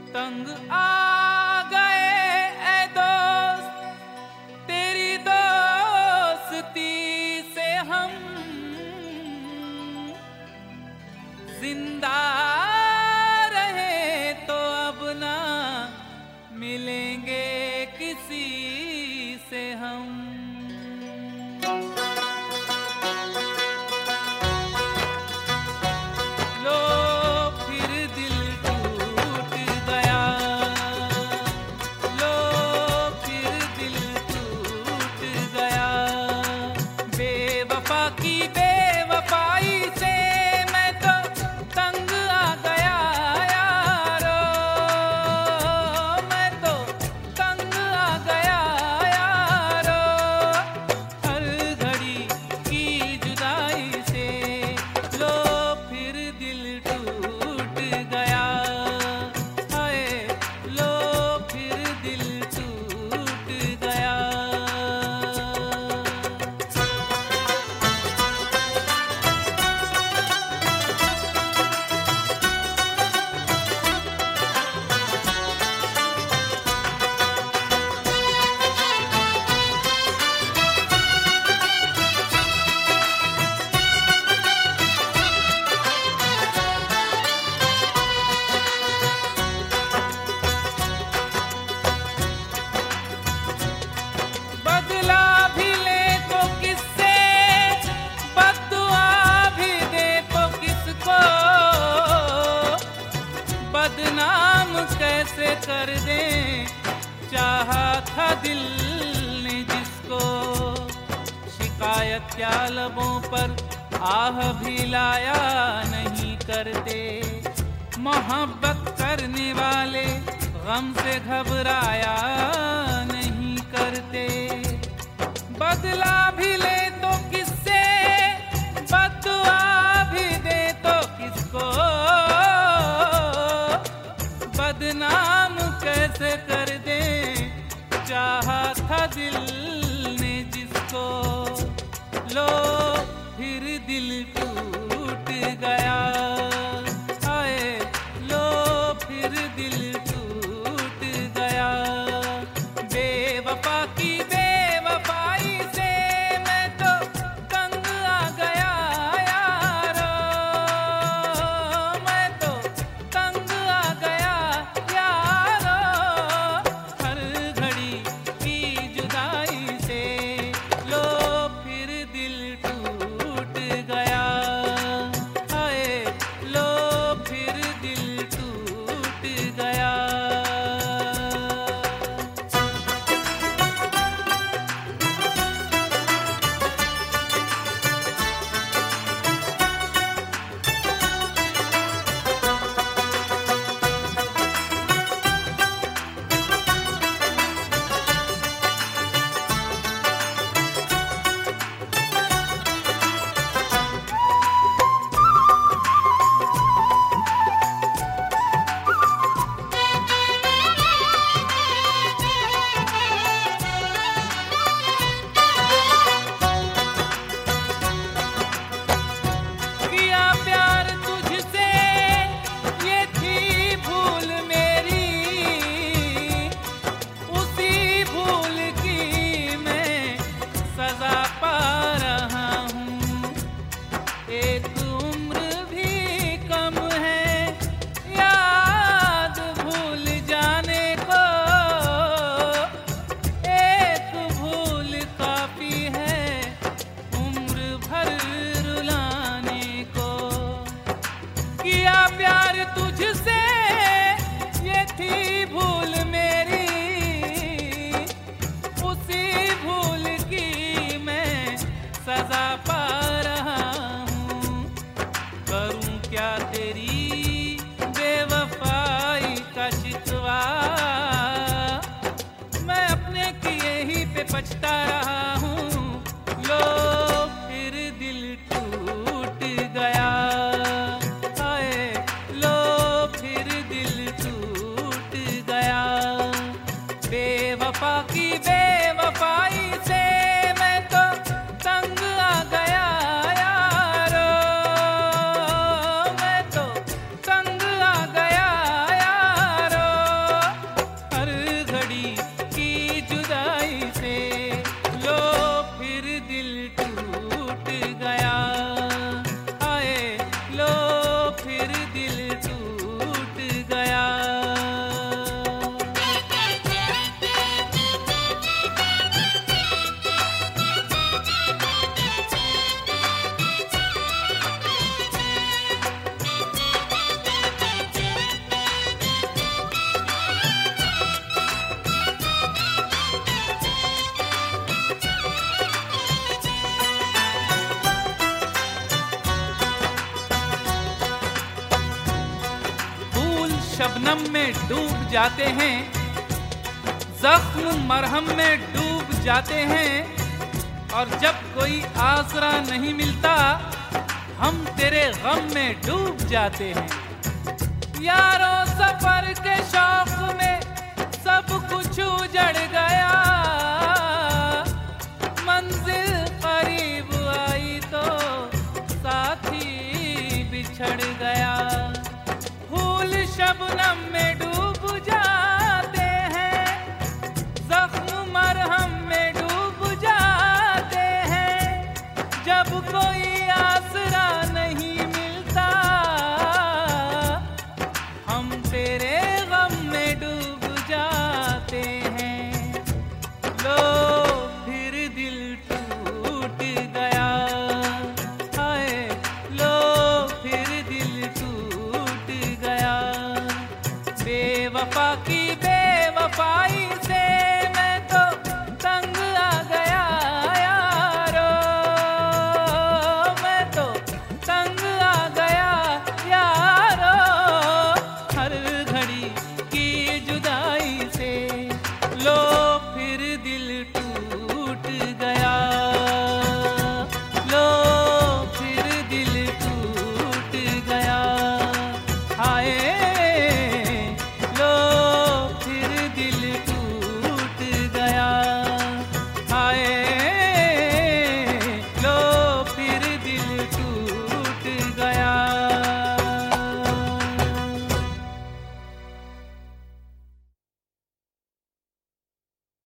तंग आ गए ऐ दोस्त, तेरी दोस्ती से हम जिंदा रहे तो अब ना मिलेंगे किसी से हम। बदनाम कैसे कर दें चाहा था दिल ने जिसको, शिकायत क्या लबों पर आह भी लाया नहीं करते, मोहब्बत करने वाले गम से घबराया नहीं करते। बदला भी ले तो किससे, बददुआ भी दे तो किसको, बदनाम कैसे कर दे चाहा था दिल ने जिसको। लो फिर दिल टूट गया, आए लो फिर दिल टूट गया। बेवफा की बेवफाई से मैं तो तंग आ गया यारो, मैं तो तंग आ गया यारो। हर घड़ी की जुदाई से लो फिर दिल टूट गया, हाय लो फिर दिल टूट गया। किया प्यार तुझसे ये थी भूल मेरी, उसी भूल की मैं सजा पा रहा हूँ। एक उम्र भी कम है याद भूल जाने को, एक भूल काफी है उम्र भर रुलाने को। किया प्यार तुझसे ये थी भूल मेरी, उसी भूल की मैं सजा पा रहा हूँ। करूँ क्या तेरी बेवफाई का शिकवा, मैं अपने किए ही पे पछता रहा हूँ। लो फिर दिल टूट गया, हाय लो फिर दिल टूट गया। शबनम में डूब जाते हैं, जख्म मरहम में डूब जाते हैं, और जब कोई आसरा नहीं मिलता हम तेरे गम में डूब जाते हैं। यारो सफर के शौक में सब कुछ उजड़ गया, मंजिल करीब आई तो साथी बिछड़ गया। फूल शबनम में डूब जाते हैं, जख्म मरहम में डूब जाते हैं, जब कोई आसरा नहीं मिलता हम तेरे गम में डूब जाते हैं। लो फिर दिल टूट गया, हाय लो फिर दिल टूट गया। बेवफा की बेवफाई से